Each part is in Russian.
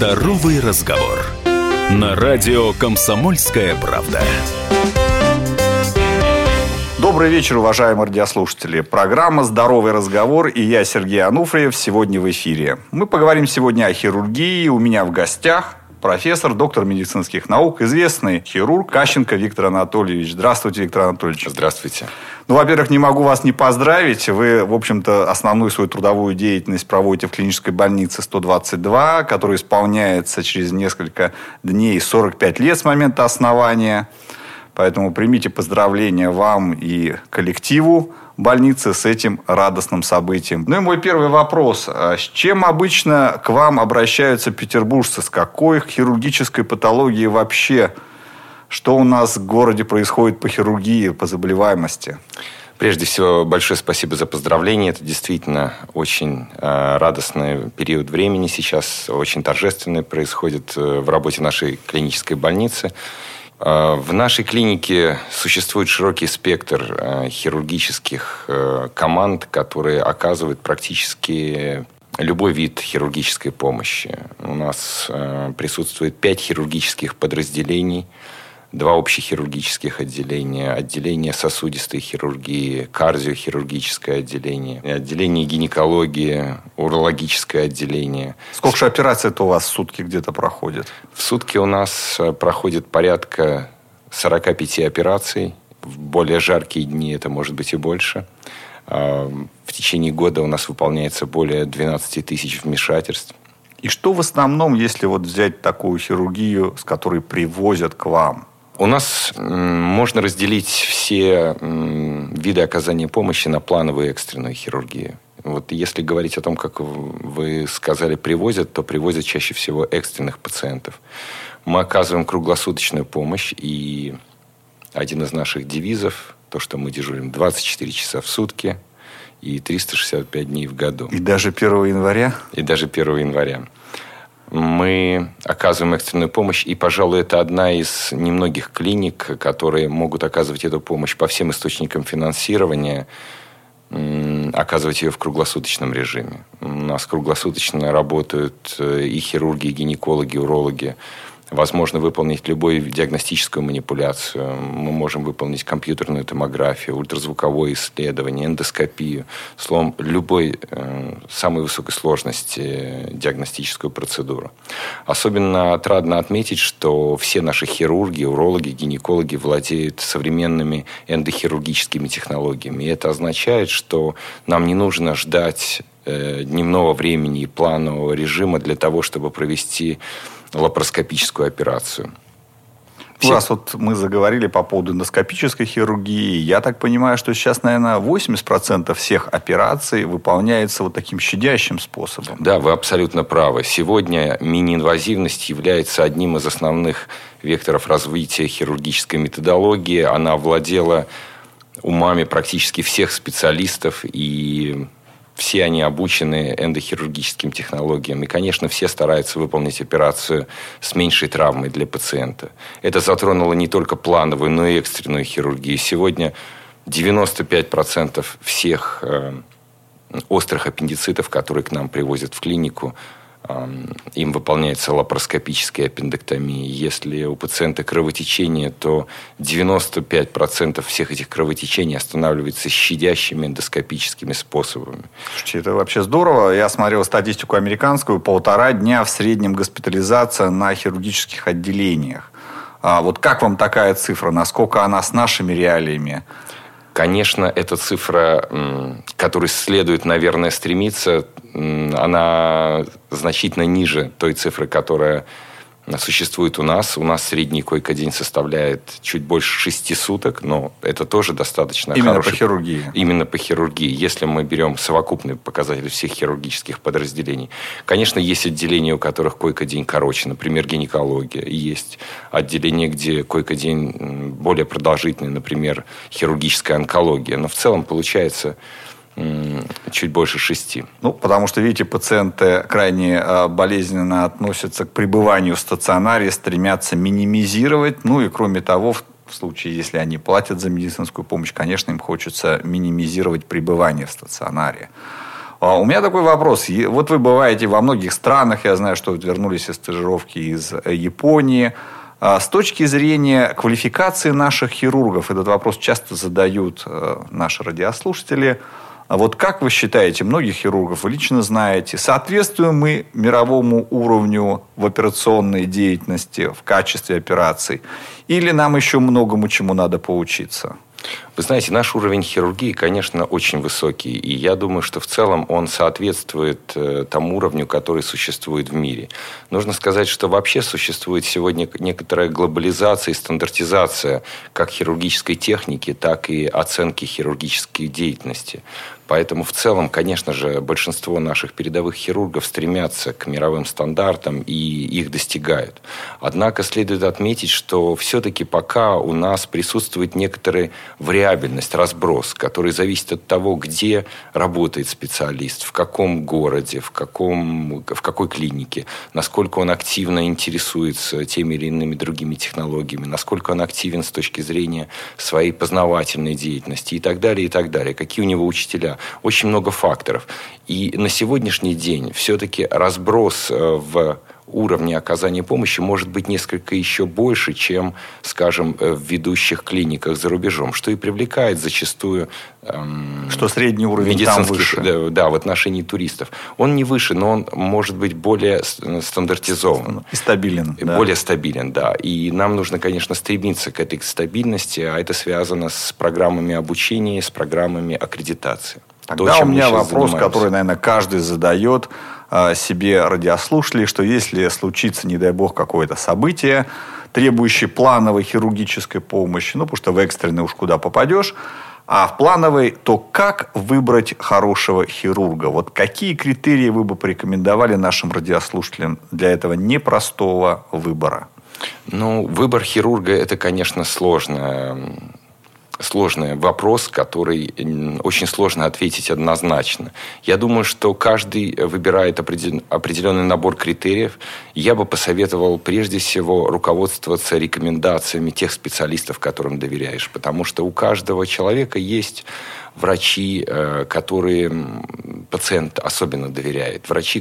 Здоровый разговор. На радио «Комсомольская правда». Добрый вечер, уважаемые радиослушатели. Программа «Здоровый разговор» и я, Сергей Ануфриев, сегодня в эфире. Мы поговорим сегодня о хирургии. У меня в гостях профессор, доктор медицинских наук, известный хирург Кащенко Виктор Анатольевич. Здравствуйте, Виктор Анатольевич. Здравствуйте. Во-первых, не могу вас не поздравить. Вы, в общем-то, основную свою трудовую деятельность проводите в клинической больнице 122, которая исполняется через несколько дней 45 лет с момента основания. Поэтому примите поздравления вам и коллективу больницы с этим радостным событием. Ну и мой первый вопрос. С чем обычно к вам обращаются петербуржцы? С какой хирургической патологией вообще? Что у нас в городе происходит по хирургии, по заболеваемости? Прежде всего, большое спасибо за поздравления. Это действительно очень радостный период времени сейчас. Очень торжественный происходит в работе нашей клинической больницы. В нашей клинике существует широкий спектр хирургических команд, которые оказывают практически любой вид хирургической помощи. У нас присутствует 5 хирургических подразделений, 2 общехирургических отделения, отделение сосудистой хирургии, кардиохирургическое отделение гинекологии, урологическое отделение. Сколько же операций-то у вас в сутки где-то проходит? В сутки у нас проходит порядка 45 операций. В более жаркие дни это может быть и больше. В течение года у нас выполняется более 12 тысяч вмешательств. И что в основном, если вот взять такую хирургию, с которой привозят к вам? У нас можно разделить все виды оказания помощи на плановую и экстренную хирургию. Вот если говорить о том, как вы сказали, привозят, то привозят чаще всего экстренных пациентов. Мы оказываем круглосуточную помощь, и один из наших девизов, то, что мы дежурим 24 часа в сутки и 365 дней в году. И даже 1 января? И даже 1 января. Мы оказываем экстренную помощь, и, пожалуй, это одна из немногих клиник, которые могут оказывать эту помощь по всем источникам финансирования, оказывать ее в круглосуточном режиме. У нас круглосуточно работают и хирурги, и гинекологи, и урологи. Возможно выполнить любую диагностическую манипуляцию. Мы можем выполнить компьютерную томографию, ультразвуковое исследование, эндоскопию. Словом, любой самой высокой сложности диагностическую процедуру. Особенно отрадно отметить, что все наши хирурги, урологи, гинекологи владеют современными эндохирургическими технологиями. И это означает, что нам не нужно ждать дневного времени и планового режима для того, чтобы провести лапароскопическую операцию. Раз вот мы заговорили по поводу эндоскопической хирургии, я так понимаю, что сейчас, наверное, 80% всех операций выполняется вот таким щадящим способом. Да, вы абсолютно правы. Сегодня мини-инвазивность является одним из основных векторов развития хирургической методологии. Она овладела умами практически всех специалистов, и все они обучены эндохирургическим технологиям. И, конечно, все стараются выполнить операцию с меньшей травмой для пациента. Это затронуло не только плановую, но и экстренную хирургию. Сегодня 95% всех острых аппендицитов, которые к нам привозят в клинику, им выполняется лапароскопическая аппендэктомия. Если у пациента кровотечение, то 95% всех этих кровотечений останавливается щадящими эндоскопическими способами. Слушайте, это вообще здорово. Я смотрел статистику американскую. 1,5 дня в среднем госпитализация на хирургических отделениях. Вот как вам такая цифра? Насколько она с нашими реалиями? Конечно, эта цифра, к которой следует, наверное, стремиться, она значительно ниже той цифры, которая существует у нас. У нас средний койко-день составляет чуть больше 6 суток, но это тоже достаточно именно хороший... по хирургии. Именно по хирургии. Если мы берем совокупный показатель всех хирургических подразделений. Конечно, есть отделения, у которых койко-день короче, например, гинекология. Есть отделения, где койко-день более продолжительный, например, хирургическая онкология. Но в целом получается чуть больше 6. Ну, потому что, видите, пациенты крайне болезненно относятся к пребыванию в стационаре, стремятся минимизировать. Ну и кроме того, в случае, если они платят за медицинскую помощь, конечно, им хочется минимизировать пребывание в стационаре. У меня такой вопрос. Вот вы бываете во многих странах. Я знаю, что вы вернулись из стажировки из Японии. С точки зрения квалификации наших хирургов, этот вопрос часто задают наши радиослушатели. Вот как вы считаете, многих хирургов вы лично знаете, соответствуем мы мировому уровню в операционной деятельности, в качестве операций? Или нам еще многому чему надо поучиться? Вы знаете, наш уровень хирургии, конечно, очень высокий. И я думаю, что в целом он соответствует тому уровню, который существует в мире. Нужно сказать, что вообще существует сегодня некоторая глобализация и стандартизация как хирургической техники, так и оценки хирургической деятельности. Поэтому в целом, конечно же, большинство наших передовых хирургов стремятся к мировым стандартам и их достигают. Однако следует отметить, что все-таки пока у нас присутствует некоторая вариабельность, разброс, который зависит от того, где работает специалист, в каком городе, в какой клинике, насколько он активно интересуется теми или иными другими технологиями, насколько он активен с точки зрения своей познавательной деятельности и так далее, и так далее. Какие у него учителя. Очень много факторов. И на сегодняшний день все-таки разброс в уровне оказания помощи может быть несколько еще больше, чем, скажем, в ведущих клиниках за рубежом, что и привлекает зачастую что средний уровень там выше. Да, в отношении туристов. Он не выше, но он может быть более стандартизован. И стабилен. Более стабилен, да. И нам нужно, конечно, стремиться к этой стабильности, а это связано с программами обучения, с программами аккредитации. Тогда у меня вопрос, который, наверное, каждый задает себе радиослушателей, что если случится, не дай бог, какое-то событие, требующее плановой хирургической помощи, потому что в экстренной уж куда попадешь, а в плановой, то как выбрать хорошего хирурга? Вот какие критерии вы бы порекомендовали нашим радиослушателям для этого непростого выбора? Выбор хирурга – это, конечно, сложный вопрос, который очень сложно ответить однозначно. Я думаю, что каждый выбирает определенный набор критериев. Я бы посоветовал прежде всего руководствоваться рекомендациями тех специалистов, которым доверяешь. Потому что у каждого человека есть врачи, которым пациент особенно доверяет. Врачи,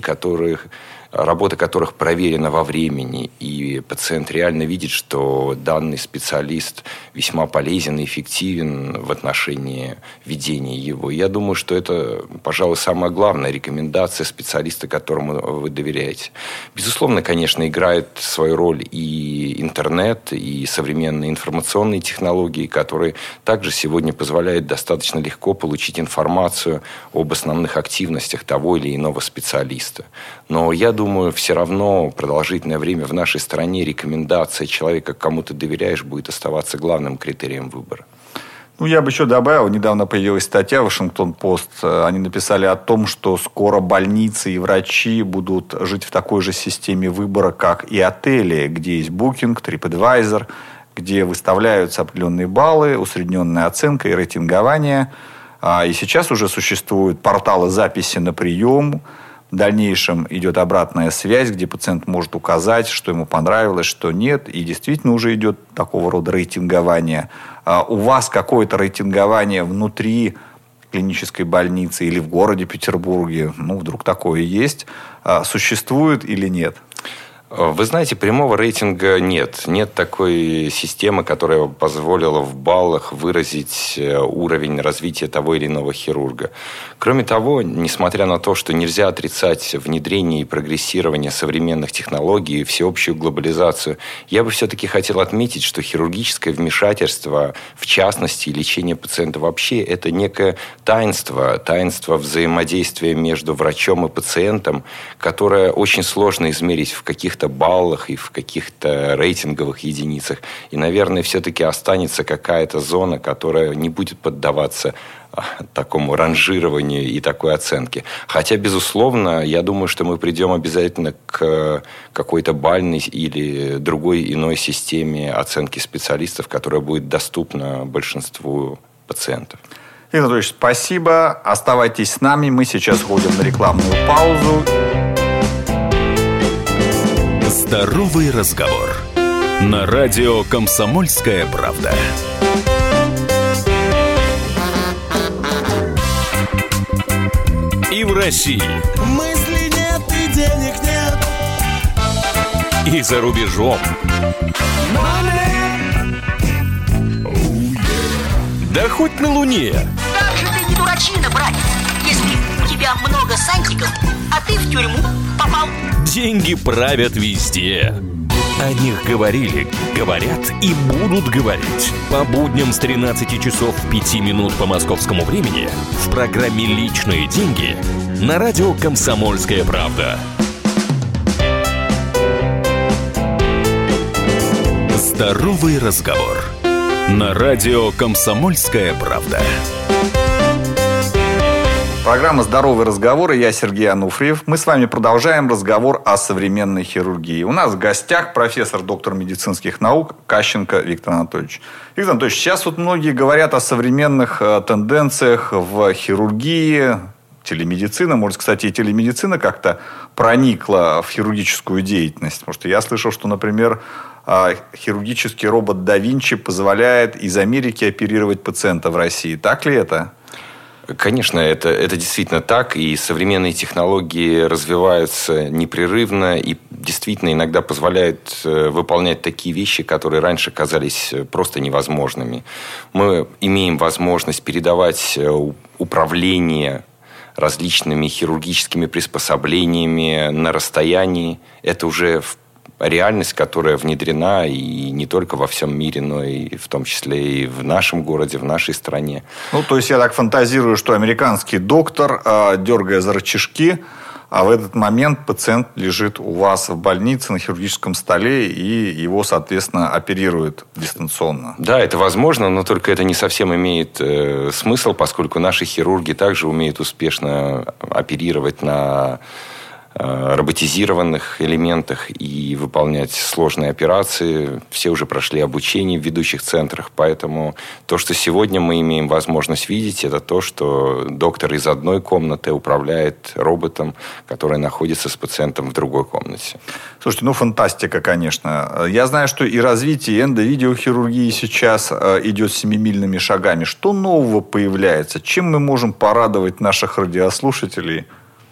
работа которых проверена во времени, и пациент реально видит, что данный специалист весьма полезен и эффективен в отношении ведения его. Я думаю, что это, пожалуй, самая главная рекомендация специалиста, которому вы доверяете. Безусловно, конечно, играет свою роль и интернет, и современные информационные технологии, которые также сегодня позволяют достаточно легко получить информацию об основных активностях того или иного специалиста. Но я думаю, все равно продолжительное время в нашей стране рекомендация человека, кому ты доверяешь, будет оставаться главным критерием выбора. Я бы еще добавил, недавно появилась статья в Вашингтон-Пост. Они написали о том, что скоро больницы и врачи будут жить в такой же системе выбора, как и отели, где есть Booking, TripAdvisor, где выставляются определенные баллы, усредненная оценка и рейтингование. И сейчас уже существуют порталы записи на прием. В дальнейшем идет обратная связь, где пациент может указать, что ему понравилось, что нет. И действительно уже идет такого рода рейтингование. У вас какое-то рейтингование внутри клинической больницы или в городе Петербурге, вдруг такое есть, существует или нет? Вы знаете, прямого рейтинга нет. Нет такой системы, которая позволила в баллах выразить уровень развития того или иного хирурга. Кроме того, несмотря на то, что нельзя отрицать внедрение и прогрессирование современных технологий и всеобщую глобализацию, я бы все-таки хотел отметить, что хирургическое вмешательство, в частности, лечение пациента вообще, это некое таинство взаимодействия между врачом и пациентом, которое очень сложно измерить в каких-то баллах и в каких-то рейтинговых единицах. И, наверное, все-таки останется какая-то зона, которая не будет поддаваться такому ранжированию и такой оценке. Хотя, безусловно, я думаю, что мы придем обязательно к какой-то бальной или другой иной системе оценки специалистов, которая будет доступна большинству пациентов. Игорь Анатольевич, спасибо. Оставайтесь с нами. Мы сейчас ходим на рекламную паузу. Здоровый разговор. На радио «Комсомольская правда». И И в России. Мысли нет и денег нет. И за рубежом. Да хоть на Луне. Как же ты не дурачина, братец, если у тебя много сантиков, а ты в тюрьму попал. Деньги правят везде. О них говорили, говорят и будут говорить. По будням с 13 часов 5 минут по московскому времени в программе «Личные деньги» на радио «Комсомольская правда». Здоровый разговор. На радио «Комсомольская правда». Программа «Здоровый разговор» и я, Сергей Ануфриев. Мы с вами продолжаем разговор о современной хирургии. У нас в гостях профессор, доктор медицинских наук Кащенко Виктор Анатольевич. Виктор Анатольевич, сейчас вот многие говорят о современных тенденциях в хирургии, телемедицина. Может, кстати, и телемедицина как-то проникла в хирургическую деятельность. Потому что я слышал, что, например, хирургический робот да Винчи позволяет из Америки оперировать пациента в России. Так ли это? Конечно, это действительно так, и современные технологии развиваются непрерывно и действительно иногда позволяют выполнять такие вещи, которые раньше казались просто невозможными. Мы имеем возможность передавать управление различными хирургическими приспособлениями на расстоянии. Это уже реальность, которая внедрена и не только во всем мире, но и в том числе и в нашем городе, в нашей стране. Ну, то есть я так фантазирую, что американский доктор, дергая за рычажки, а в этот момент пациент лежит у вас в больнице на хирургическом столе, и его, соответственно, оперируют дистанционно. Да, это возможно, но только это не совсем имеет смысл, поскольку наши хирурги также умеют успешно оперировать на роботизированных элементах и выполнять сложные операции. Все уже прошли обучение в ведущих центрах, поэтому то, что сегодня мы имеем возможность видеть, это то, что доктор из одной комнаты управляет роботом, который находится с пациентом в другой комнате. Слушайте, фантастика, конечно. Я знаю, что и развитие эндовидеохирургии сейчас идет семимильными шагами. Что нового появляется? Чем мы можем порадовать наших радиослушателей?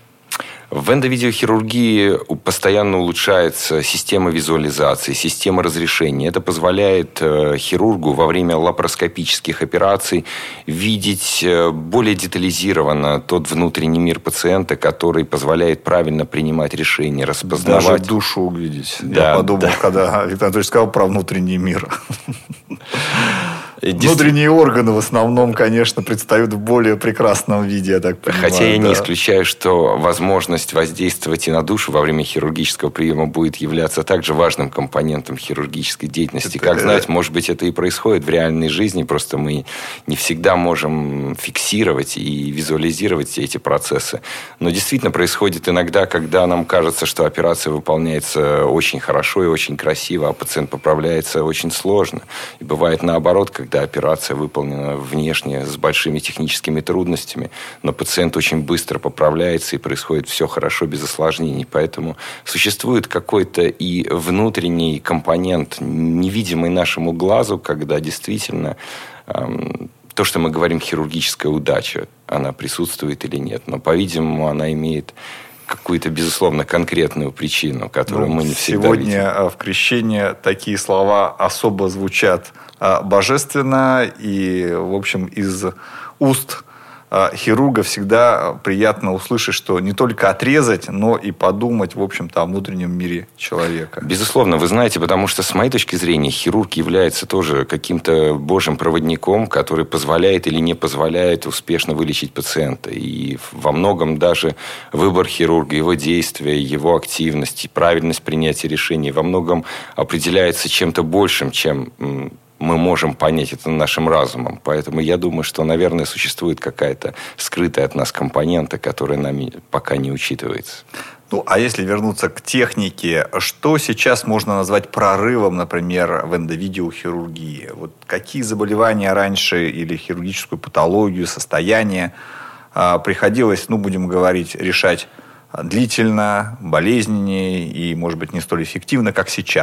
В эндовидеохирургии постоянно улучшается система визуализации, система разрешения. Это позволяет хирургу во время лапароскопических операций видеть более детализированно тот внутренний мир пациента, который позволяет правильно принимать решения, распознавать. Даже душу увидеть. Да, я подумал, когда Виктор Анатольевич сказал про внутренний мир. Внутренние органы в основном, конечно, предстают в более прекрасном виде, я так понимаю. Хотя я не исключаю, что возможность воздействовать и на душу во время хирургического приема будет являться также важным компонентом хирургической деятельности. Как знать, может быть, это и происходит в реальной жизни, просто мы не всегда можем фиксировать и визуализировать эти процессы. Но действительно происходит иногда, когда нам кажется, что операция выполняется очень хорошо и очень красиво, а пациент поправляется очень сложно. И бывает наоборот, когда операция выполнена внешне с большими техническими трудностями, но пациент очень быстро поправляется и происходит все хорошо, без осложнений. Поэтому существует какой-то и внутренний компонент, невидимый нашему глазу, когда действительно то, что мы говорим хирургическая удача, она присутствует или нет. Но, по-видимому, она имеет какую-то, безусловно, конкретную причину, которую мы не всегда видим. Сегодня в крещении такие слова особо звучат божественно. И, в общем, из уст хирурга всегда приятно услышать, что не только отрезать, но и подумать, в общем-то, о внутреннем мире человека. Безусловно, вы знаете, потому что, с моей точки зрения, хирург является тоже каким-то божьим проводником, который позволяет или не позволяет успешно вылечить пациента. И во многом даже выбор хирурга, его действия, его активность, правильность принятия решений во многом определяется чем-то большим, чем мы можем понять это нашим разумом. Поэтому я думаю, что, наверное, существует какая-то скрытая от нас компонента, которая нами пока не учитывается. А если вернуться к технике, что сейчас можно назвать прорывом, например, в эндовидеохирургии? Вот какие заболевания раньше или хирургическую патологию, состояние приходилось, будем говорить, решать длительно, болезненнее и, может быть, не столь эффективно, как сейчас?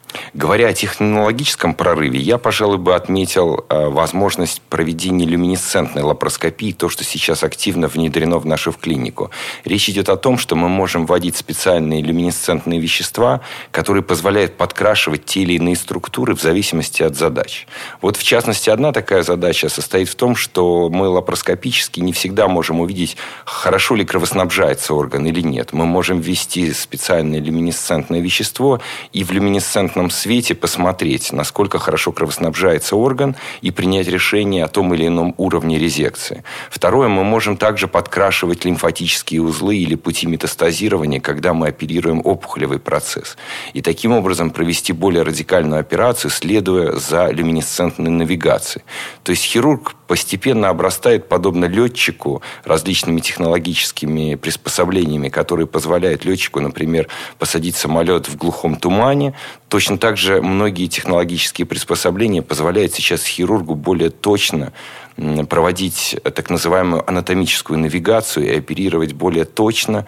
Говоря о технологическом прорыве, я, пожалуй, бы отметил возможность проведения люминесцентной лапароскопии, то, что сейчас активно внедрено в нашу клинику. Речь идет о том, что мы можем вводить специальные люминесцентные вещества, которые позволяют подкрашивать те или иные структуры в зависимости от задач. Вот, в частности, одна такая задача состоит в том, что мы лапароскопически не всегда можем увидеть, хорошо ли кровоснабжается орган или нет. Мы можем ввести специальное люминесцентное вещество и в люминесцентном свете посмотреть, насколько хорошо кровоснабжается орган, и принять решение о том или ином уровне резекции. Второе, мы можем также подкрашивать лимфатические узлы или пути метастазирования, когда мы оперируем опухолевый процесс. И таким образом провести более радикальную операцию, следуя за люминесцентной навигацией. То есть хирург постепенно обрастает, подобно летчику, различными технологическими приспособлениями, которые позволяют летчику, например, посадить самолет в глухом тумане. Точно так же многие технологические приспособления позволяют сейчас хирургу более точно проводить так называемую анатомическую навигацию и оперировать более точно,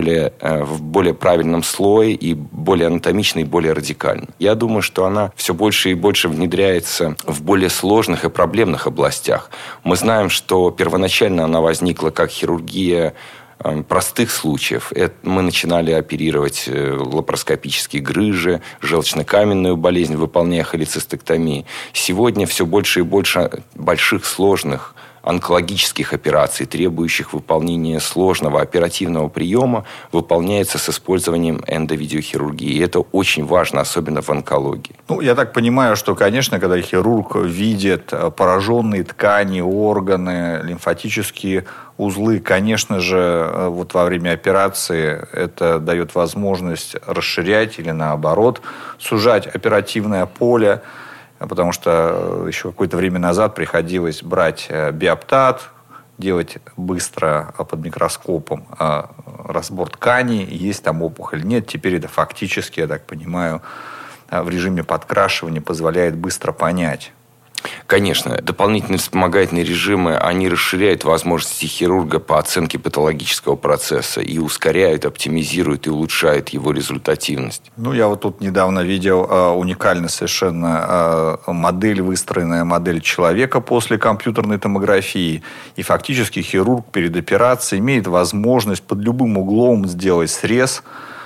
в более правильном слое и более анатомично и более радикально. Я думаю, что она все больше и больше внедряется в более сложных и проблемных областях. Мы знаем, что первоначально она возникла как хирургия простых случаев. Мы начинали оперировать лапароскопические грыжи, желчно-каменную болезнь, выполняя холецистектомии. Сегодня все больше и больше больших, сложных онкологических операций, требующих выполнения сложного оперативного приема, выполняется с использованием эндовидеохирургии. И это очень важно, особенно в онкологии. Я так понимаю, что, конечно, когда хирург видит пораженные ткани, органы, лимфатические узлы, конечно же, вот во время операции это дает возможность расширять или, наоборот, сужать оперативное поле. Потому что еще какое-то время назад приходилось брать биоптат, делать быстро под микроскопом разбор тканей, есть там опухоль. Нет, теперь это фактически, я так понимаю, в режиме подкрашивания позволяет быстро понять. Конечно, дополнительные вспомогательные режимы, они расширяют возможности хирурга по оценке патологического процесса и ускоряют, оптимизируют и улучшают его результативность. Я вот тут недавно видел уникальную совершенно выстроенная модель человека после компьютерной томографии. И фактически хирург перед операцией имеет возможность под любым углом сделать срез,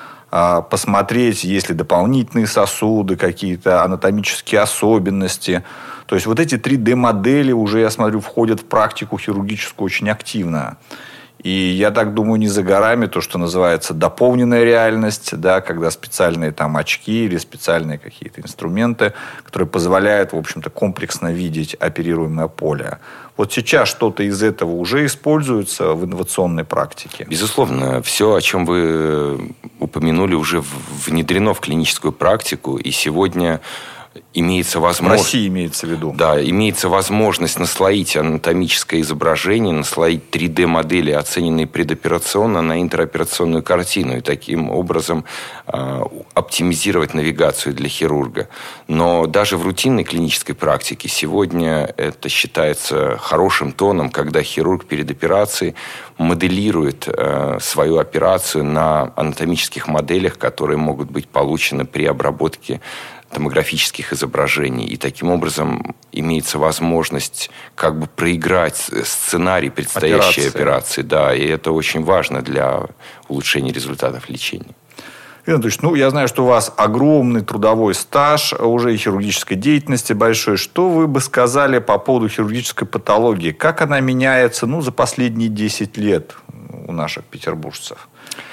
посмотреть, есть ли дополнительные сосуды, какие-то анатомические особенности. То есть вот эти 3D-модели уже, я смотрю, входят в практику хирургическую очень активно. И я так думаю, не за горами то, что называется дополненная реальность, да, когда специальные там очки или специальные какие-то инструменты, которые позволяют, в общем-то, комплексно видеть оперируемое поле. Вот сейчас что-то из этого уже используется в инновационной практике? Безусловно, все, о чем вы упомянули, уже внедрено в клиническую практику, и сегодня имеется возможность... В России имеется в виду. Да, имеется возможность наслоить анатомическое изображение, наслоить 3D-модели, оцененные предоперационно, на интероперационную картину, и таким образом оптимизировать навигацию для хирурга. Но даже в рутинной клинической практике сегодня это считается хорошим тоном, когда хирург перед операцией моделирует свою операцию на анатомических моделях, которые могут быть получены при обработке томографических изображений. И таким образом имеется возможность как бы проиграть сценарий предстоящей операции. Да, и это очень важно для улучшения результатов лечения. Игорь Анатольевич, я знаю, что у вас огромный трудовой стаж уже и хирургической деятельности большой. Что вы бы сказали по поводу хирургической патологии? Как она меняется за последние 10 лет у наших петербуржцев?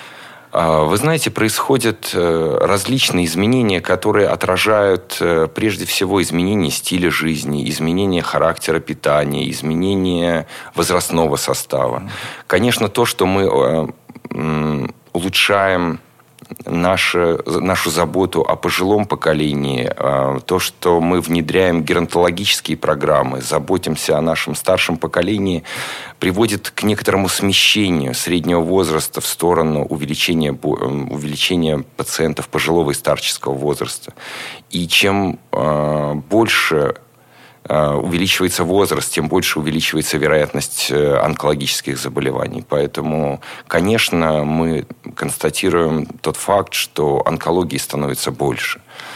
Вы знаете, происходят различные изменения, которые отражают прежде всего изменение стиля жизни, изменение характера питания, изменение возрастного состава. Конечно, то, что мы улучшаем нашу заботу о пожилом поколении, то, что мы внедряем геронтологические программы, заботимся о нашем старшем поколении, приводит к некоторому смещению среднего возраста в сторону увеличения пациентов пожилого и старческого возраста. И чем больше увеличивается возраст, тем больше увеличивается вероятность онкологических заболеваний. Поэтому, конечно, мы констатируем тот факт, что онкологии становится больше.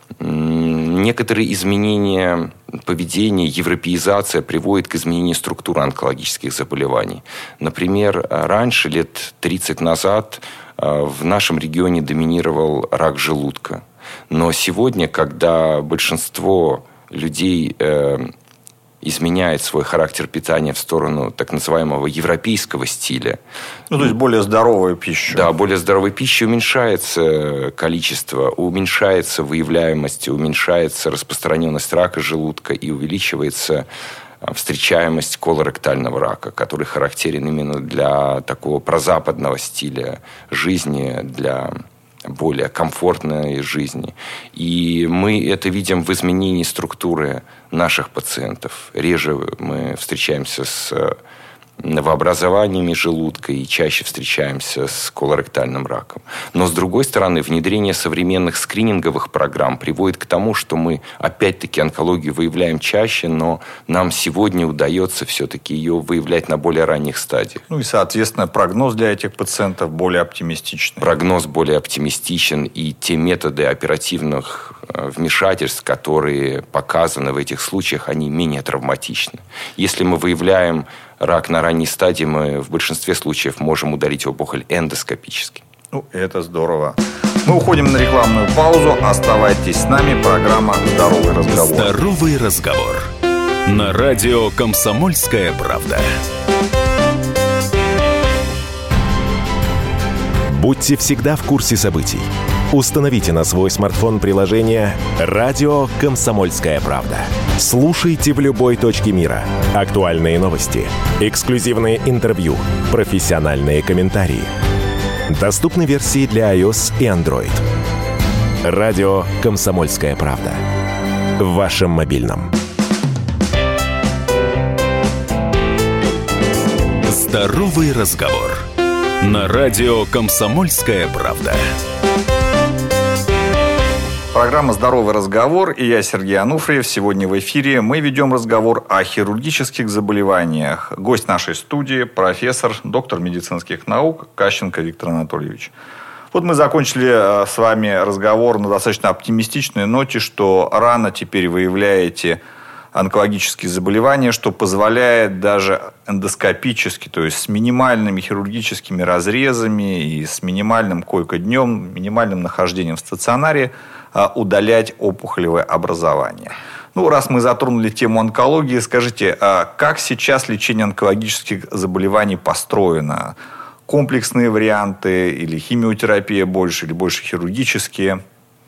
Некоторые изменения поведения, европеизация приводит к изменению структуры онкологических заболеваний. Например, раньше, лет 30 назад, в нашем регионе доминировал рак желудка. Но сегодня, когда большинство людей изменяет свой характер питания в сторону так называемого европейского стиля. То есть более здоровая пища. Да, более здоровая пища, уменьшается количество, уменьшается выявляемость, уменьшается распространенность рака желудка и увеличивается встречаемость колоректального рака, который характерен именно для такого прозападного стиля жизни, для более комфортной жизни. И мы это видим в изменении структуры наших пациентов. Реже мы встречаемся с новообразованиями желудка и чаще встречаемся с колоректальным раком. Но, с другой стороны, внедрение современных скрининговых программ приводит к тому, что мы, опять-таки, онкологию выявляем чаще, но нам сегодня удается все-таки ее выявлять на более ранних стадиях. И, соответственно, прогноз для этих пациентов более оптимистичный. Прогноз более оптимистичен, и те методы оперативных вмешательств, которые показаны в этих случаях, они менее травматичны. Если мы выявляем рак на ранней стадии, мы в большинстве случаев можем удалить опухоль эндоскопически. Это здорово. Мы уходим на рекламную паузу. Оставайтесь с нами. Программа «Здоровый разговор». «Здоровый разговор». На радио «Комсомольская правда». Будьте всегда в курсе событий. Установите на свой смартфон приложение «Радио Комсомольская правда». Слушайте в любой точке мира. Актуальные новости, эксклюзивные интервью, профессиональные комментарии. Доступны версии для iOS и Android. «Радио Комсомольская правда». В вашем мобильном. «Здоровый разговор». На радио «Комсомольская правда». Программа «Здоровый разговор» и я, Сергей Ануфриев. Сегодня в эфире мы ведем разговор о хирургических заболеваниях. Гость нашей студии – профессор, доктор медицинских наук Кащенко Виктор Анатольевич. Мы закончили с вами разговор на достаточно оптимистичной ноте, что рано теперь выявляете онкологические заболевания, что позволяет даже эндоскопически, то есть с минимальными хирургическими разрезами и с минимальным койко-днем, минимальным нахождением в стационаре удалять опухолевое образование. Раз мы затронули тему онкологии, скажите, как сейчас лечение онкологических заболеваний построено? Комплексные варианты или химиотерапия больше, или больше хирургические?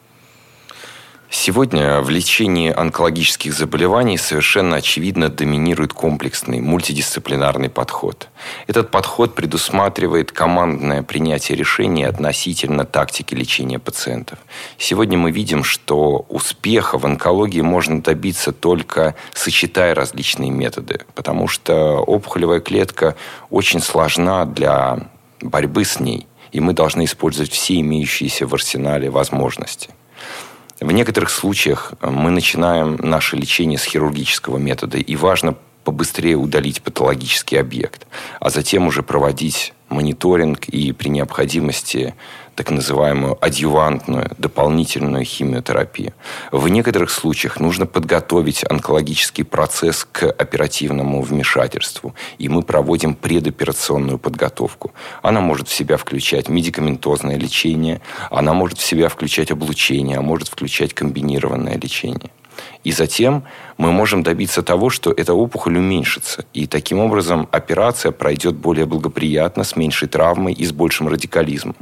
Сегодня в лечении онкологических заболеваний совершенно очевидно доминирует комплексный мультидисциплинарный подход. Этот подход предусматривает командное принятие решений относительно тактики лечения пациентов. Сегодня мы видим, что успеха в онкологии можно добиться только сочетая различные методы, потому что опухолевая клетка очень сложна для борьбы с ней, и мы должны использовать все имеющиеся в арсенале возможности. В некоторых случаях мы начинаем наше лечение с хирургического метода, и важно побыстрее удалить патологический объект, а затем уже проводить мониторинг и при необходимости так называемую адъювантную, дополнительную химиотерапию. В некоторых случаях нужно подготовить онкологический процесс к оперативному вмешательству, и мы проводим предоперационную подготовку. Она может в себя включать медикаментозное лечение, она может в себя включать облучение, а может включать комбинированное лечение. И затем мы можем добиться того, что эта опухоль уменьшится. И таким образом операция пройдет более благоприятно, с меньшей травмой и с большим радикализмом.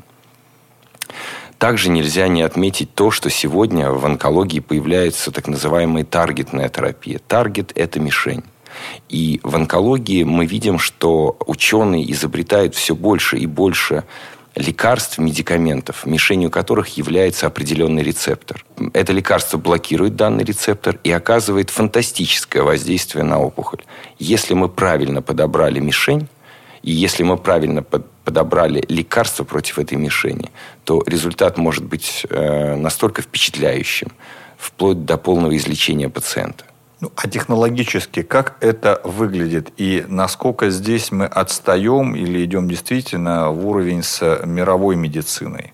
Также нельзя не отметить то, что сегодня в онкологии появляется так называемая таргетная терапия. Таргет – это мишень. И в онкологии мы видим, что ученые изобретают все больше и больше лекарств, медикаментов, мишенью которых является определенный рецептор. Это лекарство блокирует данный рецептор и оказывает фантастическое воздействие на опухоль. Если мы правильно подобрали мишень, и если мы правильно подобрали лекарство против этой мишени, то результат может быть настолько впечатляющим, вплоть до полного излечения пациента. А технологически как это выглядит? И насколько здесь мы отстаем или идем действительно в уровень с мировой медициной?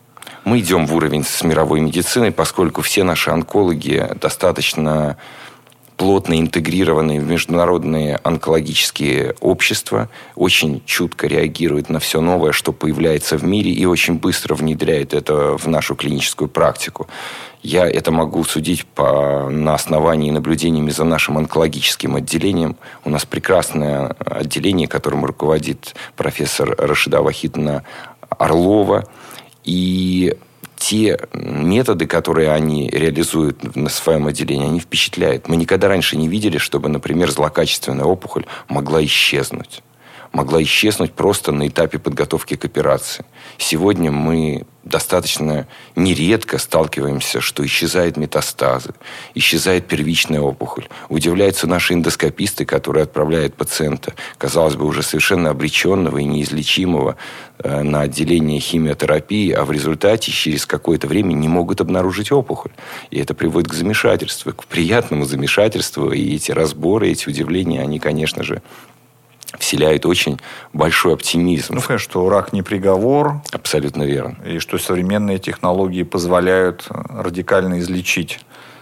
Мы идем в уровень с мировой медициной, поскольку все наши онкологи достаточно плотно интегрированы в международные онкологические общества, очень чутко реагируют на все новое, что появляется в мире, и очень быстро внедряют это в нашу клиническую практику. Я это могу судить на основании наблюдениями за нашим онкологическим отделением. У нас прекрасное отделение, которым руководит профессор Рашида Вахидовна Орлова. И те методы, которые они реализуют на своем отделении, они впечатляют. Мы никогда раньше не видели, чтобы, например, злокачественная опухоль могла исчезнуть. Могла исчезнуть просто на этапе подготовки к операции. Сегодня мы достаточно нередко сталкиваемся, что исчезают метастазы, исчезает первичная опухоль. Удивляются наши эндоскописты, которые отправляют пациента, казалось бы, уже совершенно обреченного и неизлечимого на отделение химиотерапии, а в результате через какое-то время не могут обнаружить опухоль. И это приводит к замешательству, к приятному замешательству. И эти разборы, эти удивления, они, конечно же, вселяет очень большой оптимизм. Ну, конечно, что рак не приговор. Абсолютно верно. И что современные технологии позволяют радикально излечить.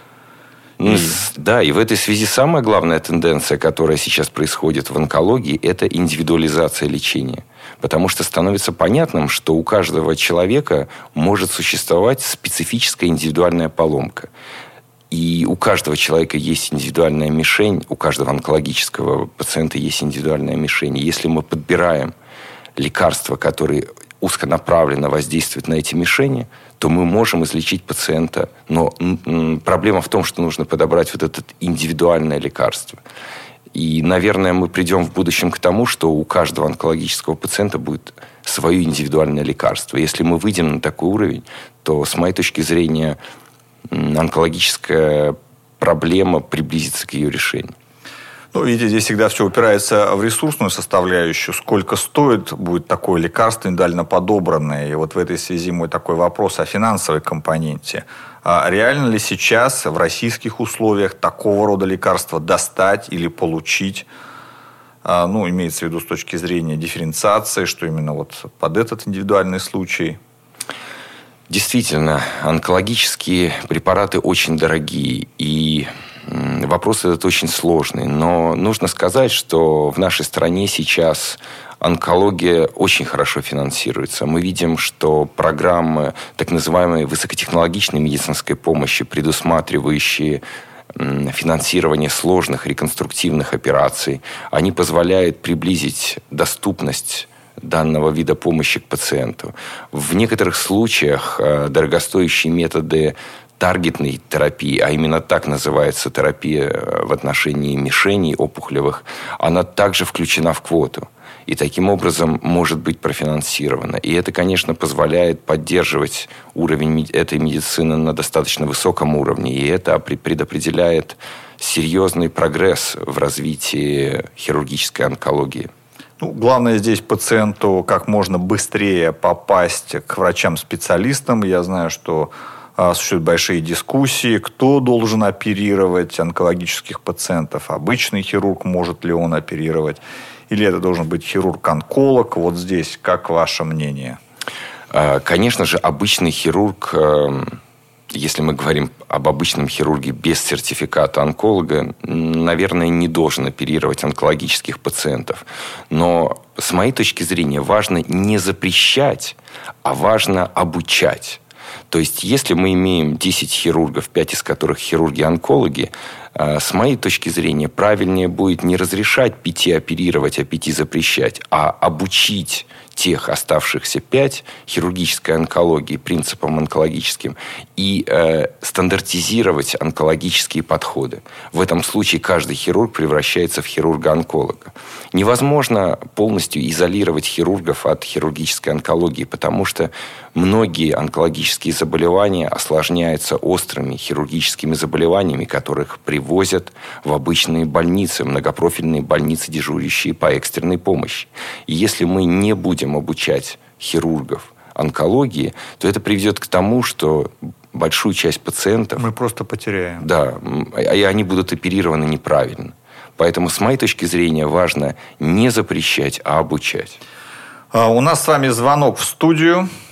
Да, и в этой связи самая главная тенденция, которая сейчас происходит в онкологии, это индивидуализация лечения. Потому что становится понятным, что у каждого человека может существовать специфическая индивидуальная поломка. И у каждого человека есть индивидуальная мишень, у каждого онкологического пациента есть индивидуальная мишень. И если мы подбираем лекарства, которые узконаправленно воздействуют на эти мишени, то мы можем излечить пациента. Но проблема в том, что нужно подобрать вот это индивидуальное лекарство. И, наверное, мы придем в будущем к тому, что у каждого онкологического пациента будет свое индивидуальное лекарство. Если мы выйдем на такой уровень, то, с моей точки зрения, онкологическая проблема приблизится к ее решению. Ну, видите, здесь всегда все упирается в ресурсную составляющую. Сколько стоит будет такое лекарство индивидуально подобранное? И вот в этой связи мой такой вопрос о финансовой компоненте. А реально ли сейчас в российских условиях такого рода лекарства достать или получить? Ну, имеется в виду с точки зрения дифференциации, что именно вот под этот индивидуальный случай. Действительно, онкологические препараты очень дорогие, и вопрос этот очень сложный. Но нужно сказать, что в нашей стране сейчас онкология очень хорошо финансируется. Мы видим, что программы так называемой высокотехнологичной медицинской помощи, предусматривающие финансирование сложных реконструктивных операций, они позволяют приблизить доступность данного вида помощи к пациенту. В некоторых случаях дорогостоящие методы таргетной терапии, а именно так называется терапия в отношении мишеней опухолевых, она также включена в квоту. И таким образом может быть профинансирована. И это, конечно, позволяет поддерживать уровень этой медицины на достаточно высоком уровне. И это предопределяет серьезный прогресс в развитии хирургической онкологии. Ну, главное здесь пациенту как можно быстрее попасть к врачам-специалистам. Я знаю, что существуют большие дискуссии, кто должен оперировать онкологических пациентов. Обычный хирург, может ли он оперировать, или это должен быть хирург-онколог. Вот здесь как ваше мнение? Конечно же, обычный хирург, если мы говорим об обычном хирурге без сертификата онколога, наверное, не должен оперировать онкологических пациентов. Но, с моей точки зрения, важно не запрещать, а важно обучать. То есть, если мы имеем 10 хирургов, 5 из которых хирурги-онкологи, с моей точки зрения, правильнее будет не разрешать 5 оперировать, а 5 запрещать, а обучить тех оставшихся 5 хирургической онкологии, принципам онкологическим, и стандартизировать онкологические подходы. В этом случае каждый хирург превращается в хирурга-онколога. Невозможно полностью изолировать хирургов от хирургической онкологии, потому что многие онкологические заболевания осложняются острыми хирургическими заболеваниями, которых привозят в обычные больницы, многопрофильные больницы, дежурящие по экстренной помощи. И если мы не будем обучать хирургов онкологии, то это приведет к тому, что большую часть пациентов... Мы просто потеряем. Да, и они будут оперированы неправильно. Поэтому, с моей точки зрения, важно не запрещать, а обучать. У нас с вами звонок в студию.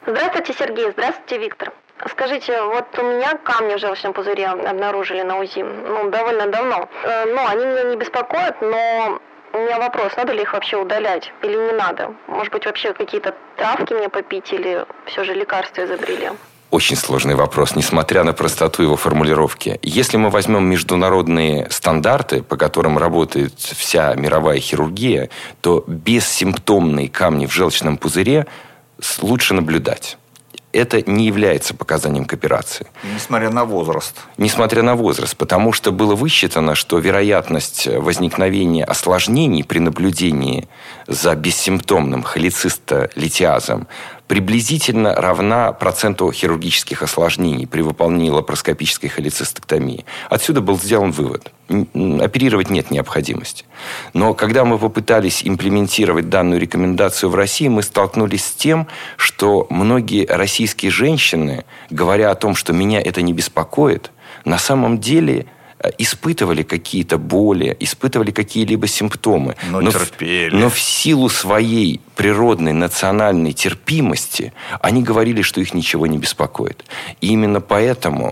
Здравствуйте, Сергей. Здравствуйте, Виктор. Скажите, вот у меня камни в желчном пузыре обнаружили на УЗИ, довольно давно. Они меня не беспокоят, но у меня вопрос, надо ли их вообще удалять или не надо? Может быть, вообще какие-то травки мне попить или все же лекарства изобрели? Очень сложный вопрос, несмотря на простоту его формулировки. Если мы возьмем международные стандарты, по которым работает вся мировая хирургия, то бессимптомные камни в желчном пузыре лучше наблюдать. Это не является показанием к операции. Несмотря на возраст. Несмотря на возраст, потому что было высчитано, что вероятность возникновения осложнений при наблюдении за бессимптомным холецистолитиазом приблизительно равна проценту хирургических осложнений при выполнении лапароскопической холецистэктомии. Отсюда был сделан вывод. Оперировать нет необходимости. Но когда мы попытались имплементировать данную рекомендацию в России, мы столкнулись с тем, что многие российские женщины, говоря о том, что меня это не беспокоит, на самом деле испытывали какие-то боли, испытывали какие-либо симптомы. Но терпели. Но в силу своей природной национальной терпимости они говорили, что их ничего не беспокоит. И именно поэтому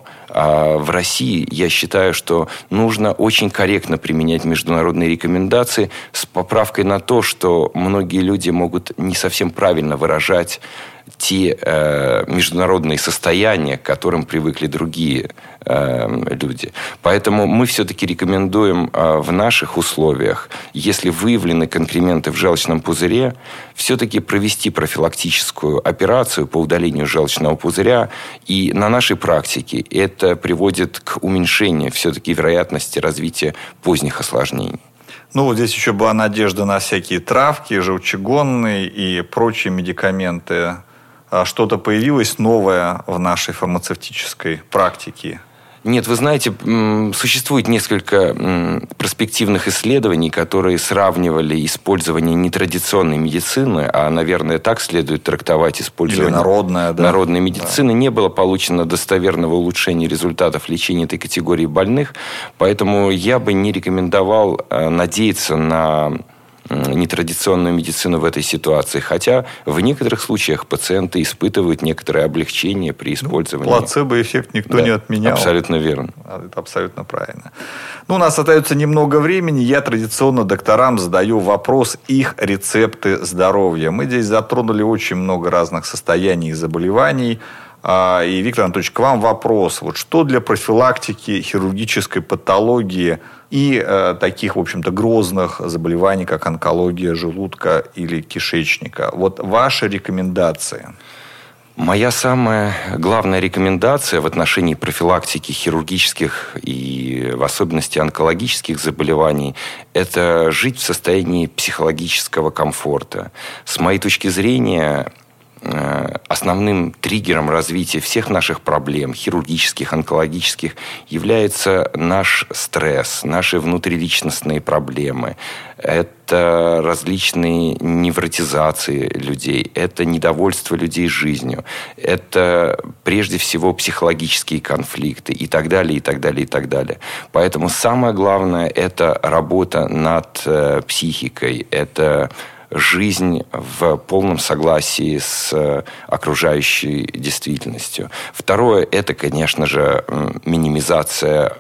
в России я считаю, что нужно очень корректно применять международные рекомендации с поправкой на то, что многие люди могут не совсем правильно выражать те международные состояния, к которым привыкли другие люди. Поэтому мы все-таки рекомендуем в наших условиях, если выявлены конкременты в желчном пузыре, все-таки провести профилактическую операцию по удалению желчного пузыря. И на нашей практике это приводит к уменьшению все-таки вероятности развития поздних осложнений. Вот здесь еще была надежда на всякие травки, желчегонные и прочие медикаменты. Что-то появилось новое в нашей фармацевтической практике? Нет, вы знаете, существует несколько перспективных исследований, которые сравнивали использование нетрадиционной медицины, а, наверное, так следует трактовать использование народной медицины. Да. Не было получено достоверного улучшения результатов лечения этой категории больных, поэтому я бы не рекомендовал надеяться на нетрадиционную медицину в этой ситуации. Хотя в некоторых случаях пациенты испытывают некоторое облегчение при использовании. Плацебо-эффект никто не отменял. Абсолютно верно. Это абсолютно правильно. У нас остается немного времени. Я традиционно докторам задаю вопрос их рецепты здоровья. Мы здесь затронули очень много разных состояний и заболеваний. И, Виктор Анатольевич, к вам вопрос. Что для профилактики хирургической патологии и таких, в общем-то, грозных заболеваний, как онкология желудка или кишечника? Ваши рекомендации. Моя самая главная рекомендация в отношении профилактики хирургических и в особенности онкологических заболеваний – это жить в состоянии психологического комфорта. С моей точки зрения, основным триггером развития всех наших проблем, хирургических, онкологических, является наш стресс, наши внутриличностные проблемы. Это различные невротизации людей, это недовольство людей жизнью, это прежде всего психологические конфликты и так далее, и так далее, и так далее. Поэтому самое главное – это работа над психикой, это жизнь в полном согласии с окружающей действительностью. Второе – это, конечно же, минимизация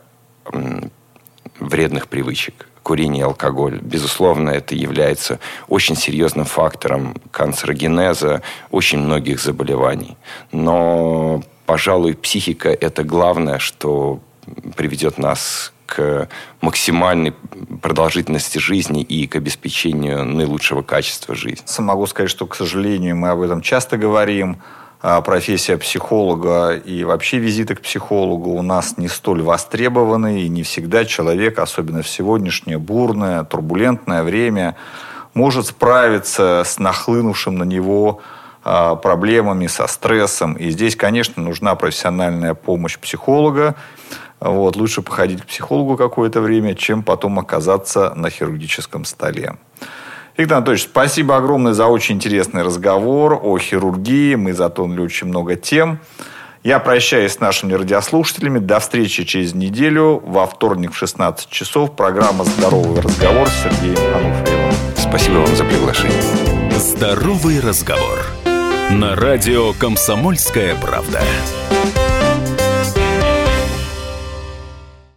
вредных привычек. Курение и алкоголь. Безусловно, это является очень серьезным фактором канцерогенеза очень многих заболеваний. Но, пожалуй, психика – это главное, что приведет нас к максимальной продолжительности жизни и к обеспечению наилучшего качества жизни. Могу сказать, что, к сожалению, мы об этом часто говорим. Профессия психолога и вообще визиты к психологу у нас не столь востребованы, и не всегда человек, особенно в сегодняшнее бурное, турбулентное время, может справиться с нахлынувшим на него проблемами, со стрессом. И здесь, конечно, нужна профессиональная помощь психолога. Лучше походить к психологу какое-то время, чем потом оказаться на хирургическом столе. Виктор Анатольевич, спасибо огромное за очень интересный разговор о хирургии. Мы затронули очень много тем. Я прощаюсь с нашими радиослушателями. До встречи через неделю. Во вторник в 16 часов. Программа «Здоровый разговор» с Сергеем Ануфриевым. Спасибо вам за приглашение. «Здоровый разговор». На радио «Комсомольская правда».